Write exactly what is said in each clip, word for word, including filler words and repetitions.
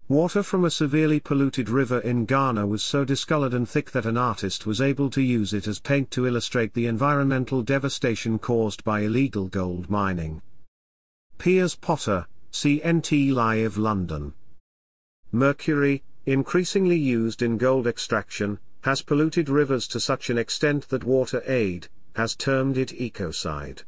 Water from a severely polluted river in Ghana was so discolored and thick that an artist was able to use it as paint to illustrate the environmental devastation caused by illegal gold mining. Piers Potter, C N T Live London. Mercury, increasingly used in gold extraction, has polluted rivers to such an extent that WaterAid has termed it ecocide.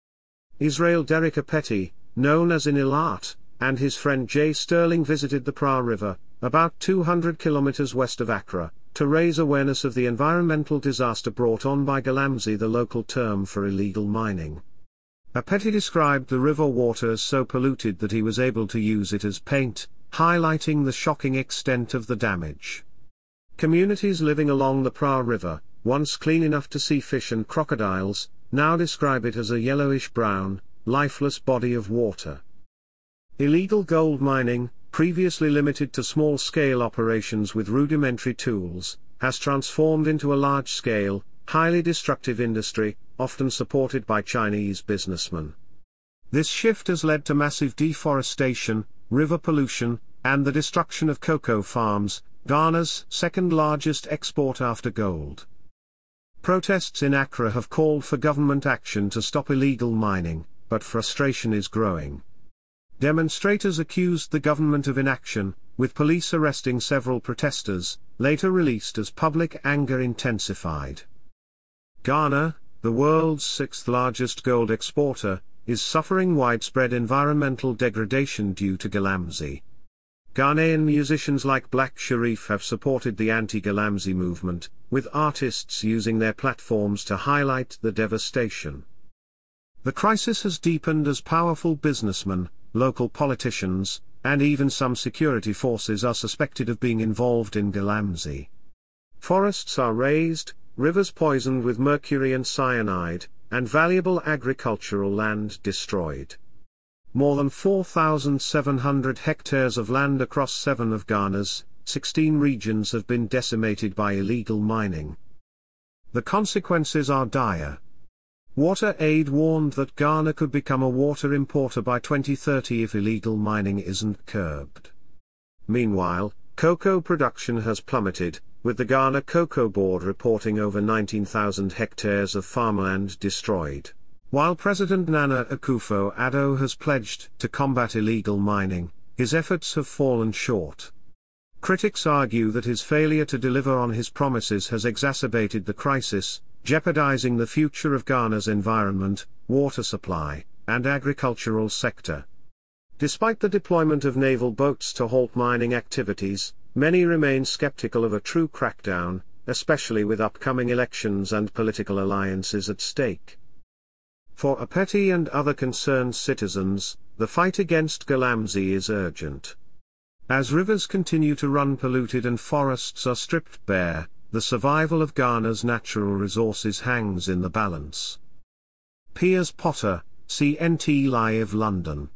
Israel Derek Apeti, known as Inilat, and his friend Jay Sterling visited the Pra River, about two hundred kilometers west of Accra, to raise awareness of the environmental disaster brought on by Galamsey, the local term for illegal mining. Apeti described the river water as so polluted that he was able to use it as paint, highlighting the shocking extent of the damage. Communities living along the Pra River, once clean enough to see fish and crocodiles, now describe it as a yellowish-brown, lifeless body of water. Illegal gold mining, previously limited to small-scale operations with rudimentary tools, has transformed into a large-scale, highly destructive industry, often supported by Chinese businessmen. This shift has led to massive deforestation, river pollution, and the destruction of cocoa farms, Ghana's second-largest export after gold. Protests in Accra have called for government action to stop illegal mining, but frustration is growing. Demonstrators accused the government of inaction, with police arresting several protesters, later released as public anger intensified. Ghana, the world's sixth-largest gold exporter, is suffering widespread environmental degradation due to Galamsey. Ghanaian musicians like Black Sherif have supported the anti-Galamsey movement, with artists using their platforms to highlight the devastation. The crisis has deepened as powerful businessmen, local politicians, and even some security forces are suspected of being involved in Galamsey. Forests are razed, rivers poisoned with mercury and cyanide, and valuable agricultural land destroyed. More than four thousand seven hundred hectares of land across seven of Ghana's sixteen regions have been decimated by illegal mining. The consequences are dire. WaterAid warned that Ghana could become a water importer by twenty thirty if illegal mining isn't curbed. Meanwhile, cocoa production has plummeted, with the Ghana Cocoa Board reporting over nineteen thousand hectares of farmland destroyed. While President Nana Akufo-Addo has pledged to combat illegal mining, his efforts have fallen short. Critics argue that his failure to deliver on his promises has exacerbated the crisis, jeopardizing the future of Ghana's environment, water supply, and agricultural sector. Despite the deployment of naval boats to halt mining activities, many remain skeptical of a true crackdown, especially with upcoming elections and political alliances at stake. For Apeti and other concerned citizens, the fight against Galamsey is urgent. As rivers continue to run polluted and forests are stripped bare, the survival of Ghana's natural resources hangs in the balance. Piers Potter, C N T Live London.